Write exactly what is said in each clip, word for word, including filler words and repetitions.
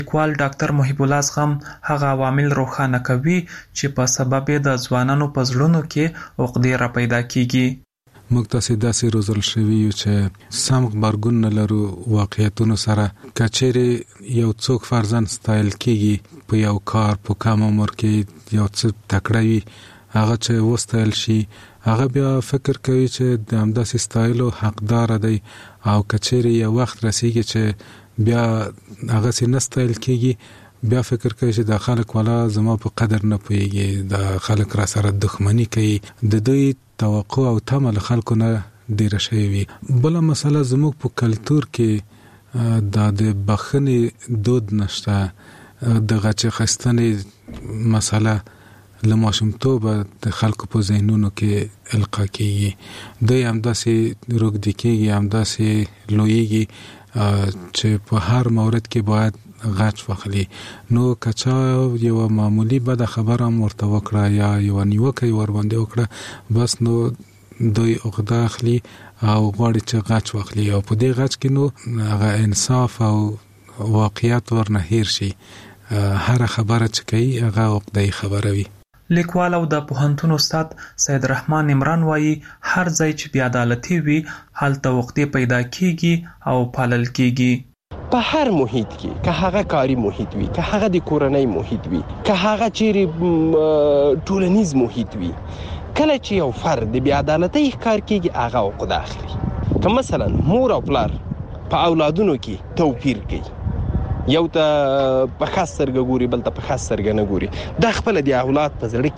لیکوال ډاکټر محب الله زغم هغه عوامل روښانه کوي چې په سبب یې د ځوانانو په زړونو کې عقدې را پیدا کیږي. موږ تاسې داسې روزل شوي یو چې سم غبرګون نه لرو واقعیتونو سره. کچېرې یو څوک فرضاً ستایل کېږي په یو کار په کم عمر کې یو څه تکړه وي، هغه چې وستایل شي هغه بیا فکر کوي چې د همداسې ستایلو حقدار دی، او کچېرې یو وخت رسیږي چې بیا هغه سي نه ستایل کېږي، بیا فکر کوي چې د خلک والا زما په قدر نه پوهېږي، د خلک را سره دښمني کوي. د دوی توقع او تمه له خلکو نه ډیره شوې وي. بله مسله زموږ په کلتور کې دا د بخښنې دود نشته. د غچ اخیستنې مسله له ماشومتوبه د خلکو په ذهنونو کې القا کېږي. دوی همداسې روږدي کېږي، همداسې لویېږي چې په هر مورد کې باید غچ واخلي. نو کچا یو معمولی بده خبره هم ورته وکړه یا یو نیوکه ور باندې وکړه، بس نو دوی عقده اخلي او غواړي چې غچ واخلي، او په دې غچ کې نو هغه انصاف او واقعیت ورنه هیر شي. هر خبره چې کوي هغه عقده‌ای خبره وي. لیکوال او د پوهنتون استاد سید رحمان عمران وایي هر ځای چې بې عدالتي وي هلته عقدې پیدا کیږي او پالل کیږي. په هر محیط کې، که هغه کاری محیط وي، که هغه د کورنۍ محیط وي، که هغه چیرې ټولنیز محیط وي، کله چې یو فرد د بې عدالتۍ ښکار کیږي هغه عقده اخلي. که مثلا مور او پلار په اولادونو کې توپیر کوي، یو ته په ښه سترګه ګوري بل ته په ښه سترګه نه ګوري، دا خپله د اولاد په زړه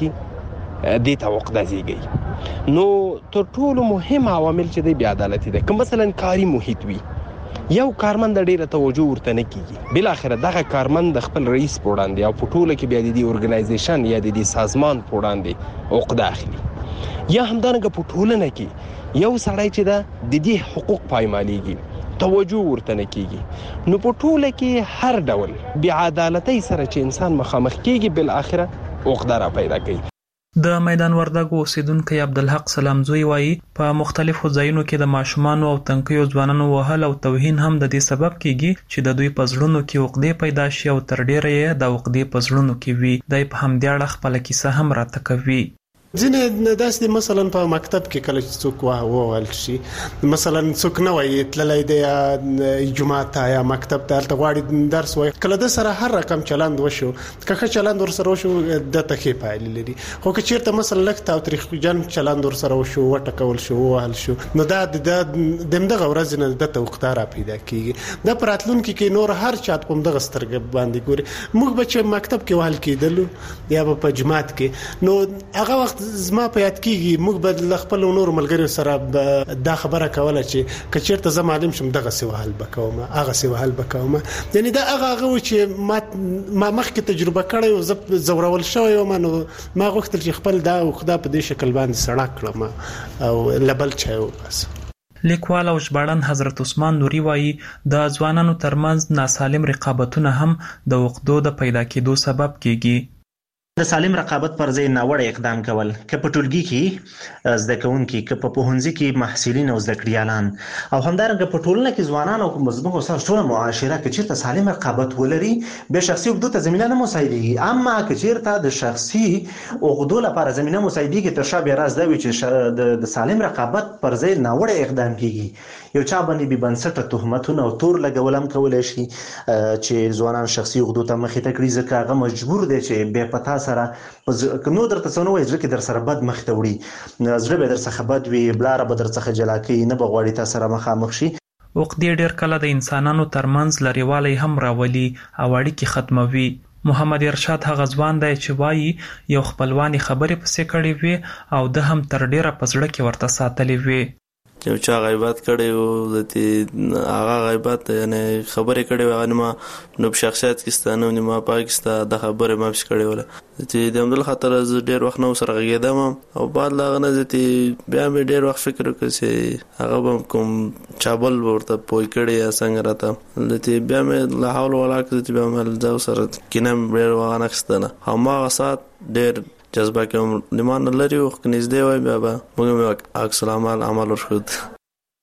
کې دې ته عقده زیږوي. نو تر ټولو مهم عوامل چې دی بې عدالتي ده. که مثلا کاري محیط وي، یو کارمند ډیره توجه ورته نه کیږي، بل اخر دغه کارمند د خپل رئیس په وړاندې او په ټوله کې بیا د دې اورګنایزیشن یا د دې سازمان په وړاندې عقده اخلي. یا همدارنګه په ټولنه کې یو سړی چې ده د دې حقوق پایمالېږي، توجه ورته نه کیږي. نو په ټوله کې هر ډول بې عدالتۍ سره چې انسان مخامخ کیږي بل اخره عقده را پیدا کوي. د میدان وردګو اوسیدونکی عبدالحق سلامزوی وایي په مختلفو ځایونو کې د ماشومانو او تنکیو ځوانانو وهل او توهین هم د دې سبب کیږي چې د دوی په زړونو کې عقدې پیدا شي او تر ډیره یې د عقدې په زړونو کې وي. دی په همدې اړه خپله کیسه هم راته کوي. ځینې داسې مثلا په مکتب کې کله چې څوک ووهل شي، مثلا څوک نه وایي تللی دی جومات ته یا مکتب ته، هلته غواړي درس وایي، کله د سره هر رقم چلند وشو، که ښه چلند ورسره وشو د ته ښې پایلې لري. خو که چېرته مثلا لږ تاوتریخجن چلند ورسره وشو، وټکول شو، ووهل شو، نو دا د همدغه ورځې نه د ته عقده را پیدا کېږي. دا په راتلونکي کې نور هر چا په همدغه سترګه باندې ګوري. موږ به چې مکتب کې وهل کېدلو یا به په جومات کې، نو هغه وخت زما په یاد کېږي موږ به له خپلو نورو ملګریو سره دا خبره کوله چې که چېرته زه معلم شم دغسې وهل به کوم، هغسې وهل به کوم. یعنې دا هغه هغه و چې ما مخکې تجربه کړی و، زه زورول شوی وم، نو ما غوښتل چې خپل دا عقده په دې شکل باندې سړه کړم او له بل چا یې وباسم. لیکوال او ژباړن حضرت عثمان نوري وایي د ځوانانو ترمنځ ناسالم رقابتونه هم د عقدو د پیدا کېدو سبب کېږي. د سالم رقابت پر ځای ناوړه اقدام کول، که په ټولګي کې زده کوونکي، که په پوهنځي کې محصلین او زده کړیالان، او همدارنګه په ټولنه کې ځوانان او زموږ استاد ټوله معاشره که چېرته سالم رقابت ولري بیا شخصي عقدو ته زمینه نه مساعدېږي. اما که چېرته د شخصي عقدو لپاره زمینه مساعدېږي، تر شا بیا راز دا وي چې د سالم رقابت پر ځای ناوړه اقدام کېږي. یو چا باندې بې بنسټه تهمتونه او تور لګول هم کولی شي چې ځوانان شخصي عقدو ته مخې ته کړي، ځکه هغه مجبور دی چې بیا په تا سره نو درته څه نه وایي، زړه کې در سره بد مخ ته وړي، زړه به در څخه بد وي، بلاره به در څخه جلا کوي، نه به غواړي تا سره مخامخ شي. عقدې ډېر کله د انسانانو ترمنځ لرېوالی هم راولي او اړیکې ختموي. محمد ارشاد هغه ځوان دی چې وایي یو خپلوان یې خبرې پسې کړې وې او ده هم تر ډېره په زړه کې ورته ساتلې وې. یو چا غیبت کړی و، د هغه غیبت یعنی خبرې کړې وې، هغه نیمه نو په شخصیت کې ستا نه نیمه پاک ستا د خبرې ما پسې کړې وله، چې د همدغه خاطره زه ډېر وخت نه ورسره غږېدم او بعد له هغه نه زه بیا مې ډېر وخت فکر وکړ چې هغه به کوم چا بل به ورته پوه کړی یا څنګه راته، بیا مې لا حول ولا قوة بیا مې زه ورسره کینه مې ډېر وغه نه اخیستله. هماغه ساعت ډېر جذبه کې هم نمان لري او نږدې وای بیا به موږ عکس العمل عمل ورښود.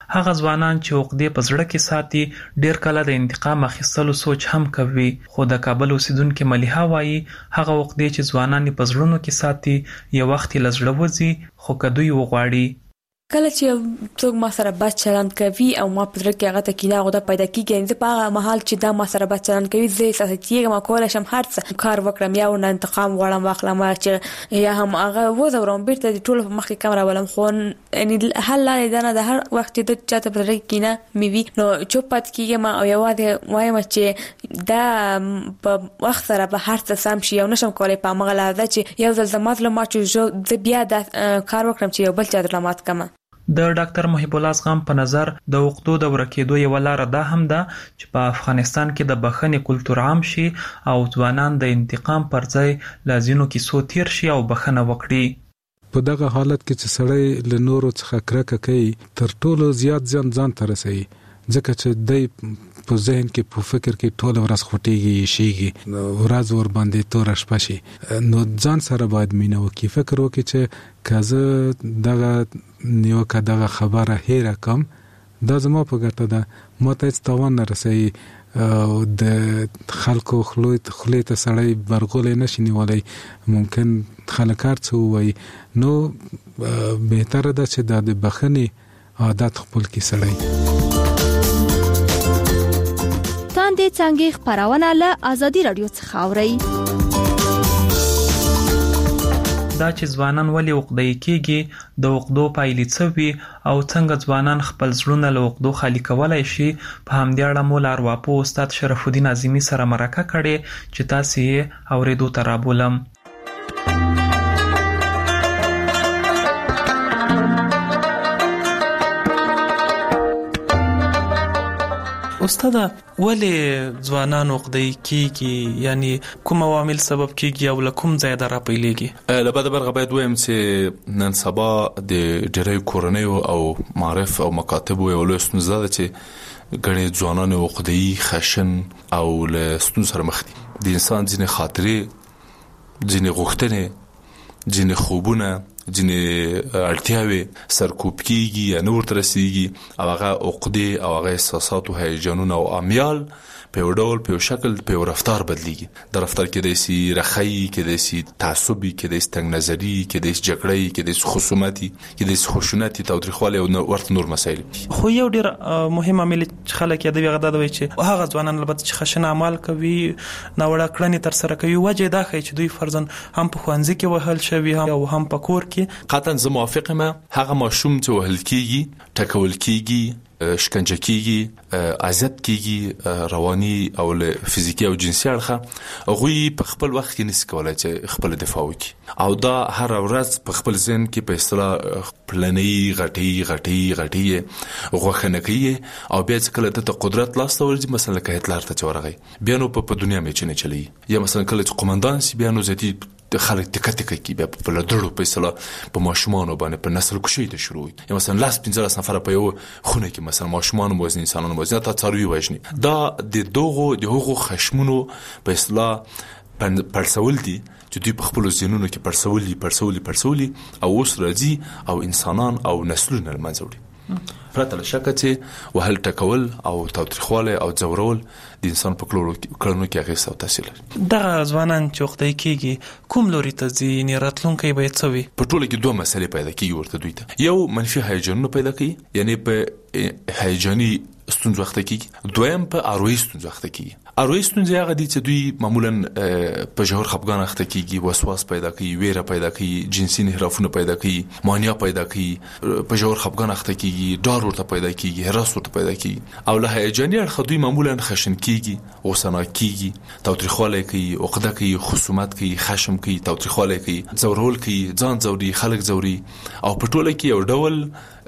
هغه ځوانان چې عقدې په زړه کې ساتي ډیر کله د انتقام اخیستلو سوچ هم کوي. خو د کابل اوسیدونکو ملیحه وایي هغه عقدې چې ځوانان په زړونو کې ساتي یو وخت له زړه وځي، خو که دوی وغواړي. کله چې څوک ما سره بد چلند کوي او ما په زړه کې هغه ته کینه غوډه پیدا کیږي، زه په هغه مهال چې دا ما سره بد چلند کوي زه احساس کیږم ما کولای شم هر څه کار وکړم یا ونه انتقام غواړم واخلم چې یا هم هغه وزورم بیرته د ټولو په مخ کې کیمرا ولم. خو یعنی حل لري دا نه د هر وخت د چاته په زړه کې کینه مې وي نو چوپ پات کیږم او یوازې وایم چې دا په وخت سره به هر څه سم شي او نشم کولای په مغه لاره چې یو ځل زما له ما چې بیا د کار وکړم چې یو بل چا درلامات کما. د ډاکټر محب الله زغم په نظر د عقدو د ورکېدو یو لار ده هم ده چې په افغانستان کې د بخښنې کلتور عام شي او ځوانان د انتقام پر ځای لازینو کې سو تیر شي او بخښنه وکړي. په دغه حالت کې چې سړی له نورو څخه کرکه کوي تر ټولو زیات ځان ځان ته رسوي، ځکه چې د په ذهن کې په فکر کې ټول ورځ خوټيږي شيږي ورځ ور باندې تور شپه شي. نو ځان سره باید مینه وکړي، فکر وکړي چې کزه دغه نیوکه دغه خبره هېره کم دا زما په ګټه ده، ما ته هیڅ تاوان نه رسوي او د خلکو خلوت خلیته سړی برغولې نشي نیولای، ممکن خلک هر څه وایي. نو بهتره ده چې د بخښنې عادت خپل کې سړی. تاندې څنګه خبرونه له ازادي رادیو څخه اوري. دا چې ځوانان ولې عقدې کېږي، د عقدو پایلې څه وي او څنګه ځوانان خپل زړونه له عقدو خالي کولای شي، په همدې اړه مو له ارواپوه استاد شرف الدین اعظمي سره مرکه کړې چې تاسو یې اورېدو ته رابولم. استاد ولې ځوانان عقدې کیږي، یعنی کوم عوامل سبب کیږي او لکم زیاده را پیلېږي؟ لبعد برغه باید وایم چې نن سبا د ډېرې کورنیو او معرف او مکاتبو یو لوی ستونزه ده چې ګڼې ځوانان عقدې خشن او له ستونزو سره مخ دي. د انسان ځینې خاطرې، ځینې غوښتنې، ځینې خوبونه، ځینې اړتیاوې سرکوب کیږي یا نور تر رسیږي او هغه عقدې او هغه احساسات او هیجانونه او امیال په یو ډول په یو شکل په یو رفتار بدلیږي. د رفتار کې د سي رخی، کې د سي تعصبي، کې د تنگ نظری، کې د جګړې، کې د خصومتي، کې د خشونتي، تاوتریخوالي او ورته نور مسایل. خو یو ډیر مهم عامل چې خلک یې د وغدا دوی چې هغه ځوانان البته چې خشن اعمال کوي، ناوړه کړنې تر سره کوي، وجه دا ښيي چې دوی فرضاً هم په ښوونځي کې وهل شوي او هم په کور کې. قطعاً زه موافق یم. هغه ماشوم چې وهل کیږي، ټکول کیږي، شکنجه کیږي، اذیت کیږي رواني او فزیکی او جنسي اړخه، غوي په خپل وخت کې نس کولای چې خپل دفاع وکړي او دا هر ورځ په خپل ذهن کې په اصطلاح پلاني غټي غټي غټي غوښنه کوي او بیا چې کله د قدرت لاس ته ورځي، مثلا که هټلر ته چورغی بیا نو په دنیا مې چنه چلی، یا مثلا کله چې قومندان سی بیا نو زیاتی د خلک ټکټ کوي بیا په لړړو په اصطلاح په ماشومان باندې په نسل کشي ته شروع، یا مثلا لاس پنځه نفر په یو خونه کې مثلا ماشومان وزن انسانانو وزن ته څاروي وژني. دا د دوغو د هغو خشمونو په اصطلاح پرسول دي چې دوی په خپل ذهنونو کې پرسولي پرسولي پرسولي او اوس راځي او انسانان او نسلونه لمنځه وړي. پرته له شکه چې وهل ټکول او تاوتریخواله او ځورول د انسان په کړنو کې اغیز او تاثیر لري. دا ځوانان چې عقدې کیږي کوم لوري ته ځي، نه راتلونکي به څه وي؟ په ټوله کې دوه مسلې پیدا کیږي ورته دوی ته. یو منفي هیجانونه پیدا کوي، یعنی په هیجاني ستونزو وخت کې، دویم په اروي ستونزو وخت کې. اروي ستونزې هغه دي چې دوی معمولا په ژور خپګان وخت کې وسواس پیدا کوي، ویره پیدا کوي، جنسي انحرافونه پیدا کوي، مانیا پیدا کوي، په ژور خپګان وخت کې ډار ورته پیدا کیږي، هراس ورته پیدا کیږي او له هیجاني اړخ دوی معمولا خشن کیږي، غوسه کیږي، تاوتریخواله کوي، عقده کوي، خصومت کوي، خشم کوي، تاوتریخواله کوي، ځورول کوي، ځان ځوري، خلک ځوري او په ټوله کې یو ډول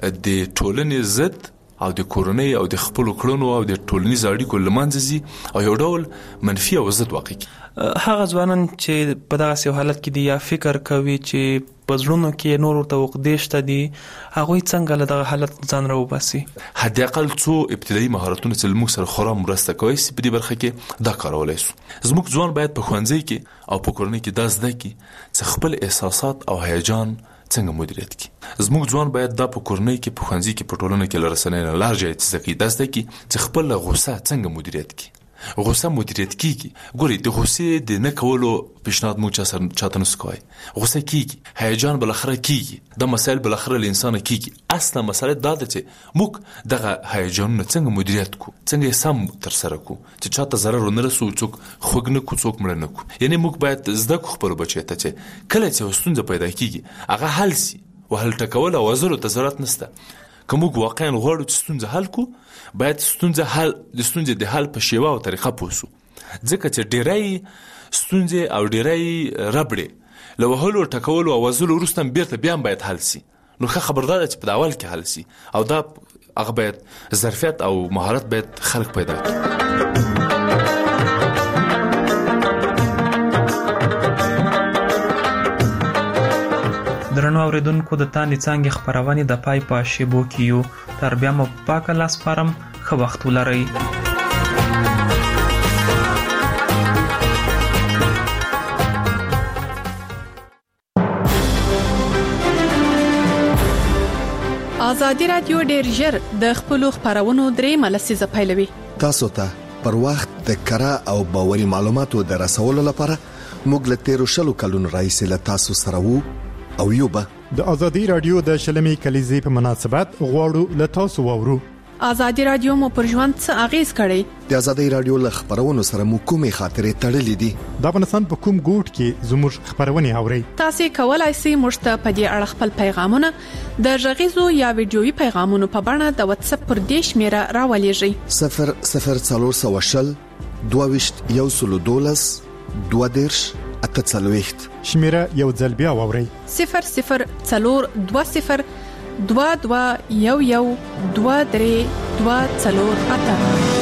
د ټولنې ضد او د کورنۍ او د خپل کړنو او د ټولنیز اړیکو لمانځي او یو ډول منفي او ضد واقع کی. هغه ځوانان چې په دغه حالت کې دي یا فکر کوي چې په ځړونو کې نور ورته عقدې شته دي، هغه څنګه له دغه حالت ځان راوباسي؟ حد اقل څو ابتدایي مهارتونه چې موږ سره خورا مرسته کوي په دې برخه کې دا کارولای شو. زموږ ځوان باید په ښوونځي کې او په کورنۍ کې دا زده کړي چې خپل احساسات او هیجان څنګه مدیریت کړي. زموږ ځوان باید دا په کورنۍ کې په ښوونځي کې په ټولنه کې لرسنۍ نه لار جای څه کوي داسته کې چې خپل غوسه څنګه مدیریت کړي. غوسه مدیریت کیږي. ګوري د غوسې د نه کولو پیشنهاد مو چا سره چاته نس کوي. غوسه کیږي، هیجان بل اخره کیږي، د مسائل بل اخره له انسان کیږي. اصله مسله دا ده چې موږ دغه هیجان څنګه مدیریت کو، څنګه سم تر سره کو چې چاته ضرر نه رسو، څوک خوګ نه کو، څوک مړ نه کو. یعنی موږ باید زده کو خپل بچی ته چې کله چې ستونزه پیدا کیږي هغه حل سي، وهل ټکول او وزرو ته ضرورت نشته. کوم واقعا غواړو چې ستونزه حل کو، باید ستونزه حل د ستونزې د حل په شیوه او طریقه پوسو. ځکه چې ډیرای ستونزې او ډیرای ربړې لو هلو ټکول او وزلو وروسته بیرته بیا باید حل سي. نو ښه خبردار چې په اول کې حل سي او دا هغه باید ظرفیت او مهارت باید خلق پیدا کړي. درنو اوریدونکو د تاندې څانګې خبرونه د پای په شیبو کې یو تر بیا مو پاک لاس پرم خو وخت ولرئ. ازادي رادیو ډېر ژر د خپل خبرونو درې ملسیزه پیلوي. تاسو ته پر وخت د کره او باوري معلوماتو د رسولو لپاره موږ له تیرو شلو کلونو راهیسې له تاسو سره وو او یو به د ازادي رادیو د شلمې کلیزې په مناسبت غواړو له تاسو وورو. ازادي رادیو مو پر ژوند څه اغیز کړی؟ د ازادي رادیو له خبرونو سره مو کومې خاطرې تړلې دي؟ د افغانستان په کوم ګوټ کې زموږ خبرونه اورئ؟ تاسو کولای شئ موږ ته په دې اړه خپل پیغامونه د ژغیزو یا ویډیويي پیغامونو په بڼه د واتس اپ پر دیش میرا راولېږئ. صفر صفر څلور سوه شل دوه ویشت یو سلو دولس دوه دیرش اته څلوېښت. شمیره یو ځل بیا واورئ. صفر صفر څلور دوه صفر دوه دوه یو یو دوه درې دوه څلور اته.